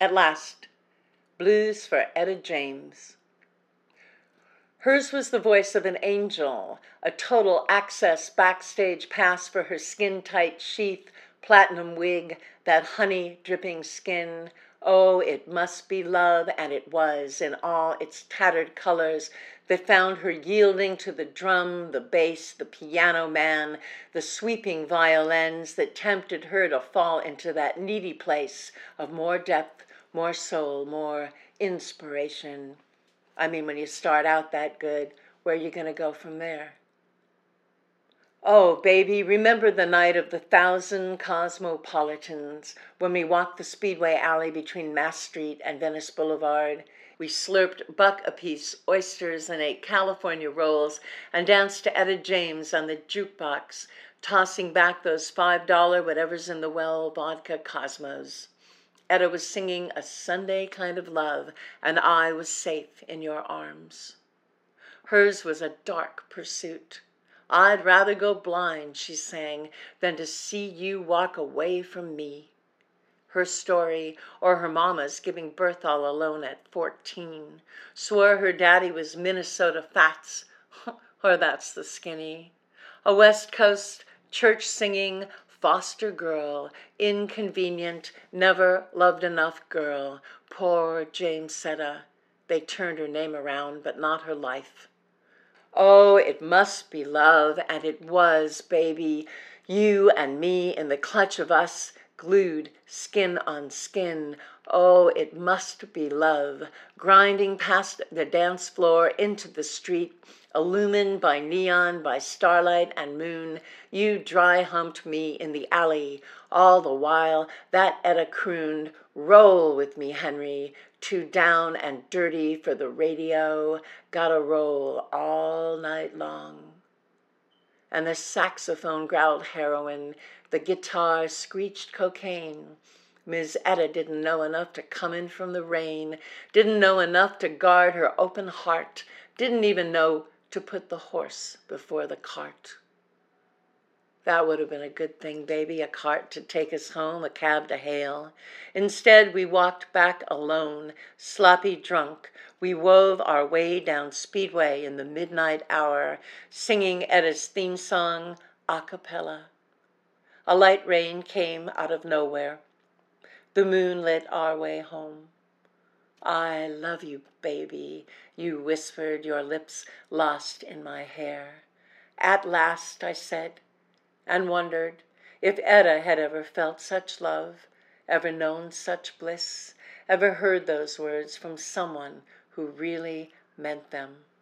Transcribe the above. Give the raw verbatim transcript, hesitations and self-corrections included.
At last, blues for Etta James. Hers was the voice of an angel, a total access backstage pass for her skin-tight sheath, platinum wig, that honey-dripping skin. Oh, it must be love, and it was, in all its tattered colors, that found her yielding to the drum, the bass, the piano man, the sweeping violins that tempted her to fall into that needy place of more depth, more soul, more inspiration. I mean, when you start out that good, where are you going to go from there? Oh, baby, remember the night of the thousand cosmopolitans when we walked the Speedway alley between Mass Street and Venice Boulevard. We slurped buck-apiece oysters and ate California rolls and danced to Etta James on the jukebox, tossing back those five dollar whatever's in the well vodka Cosmos. Etta was singing A Sunday Kind of Love, and I was safe in your arms. Hers was a dark pursuit. I'd rather go blind, she sang, than to see you walk away from me. Her story, or her mama's giving birth all alone at fourteen, swore her daddy was Minnesota Fats, or that's the skinny. A West Coast church-singing foster girl, inconvenient, never loved enough girl. Poor Jamesetta. They turned her name around, but not her life. Oh, it must be love, and it was, baby. You and me in the clutch of us, glued skin on skin. Oh, it must be love, grinding past the dance floor into the street, illumined by neon, by starlight and moon. You dry-humped me in the alley. All the while, that Etta crooned, roll with me, Henry, too down and dirty for the radio, gotta roll all night long. And the saxophone growled heroin, the guitar screeched cocaine. Miss Etta didn't know enough to come in from the rain, didn't know enough to guard her open heart, didn't even know to put the horse before the cart. That would have been a good thing, baby, a cart to take us home, a cab to hail. Instead, we walked back alone, sloppy drunk. We wove our way down Speedway in the midnight hour, singing Etta's theme song a cappella. A light rain came out of nowhere. The moon lit our way home. I love you, baby, you whispered, your lips lost in my hair. At last, I said, and wondered if Etta had ever felt such love, ever known such bliss, ever heard those words from someone who really meant them.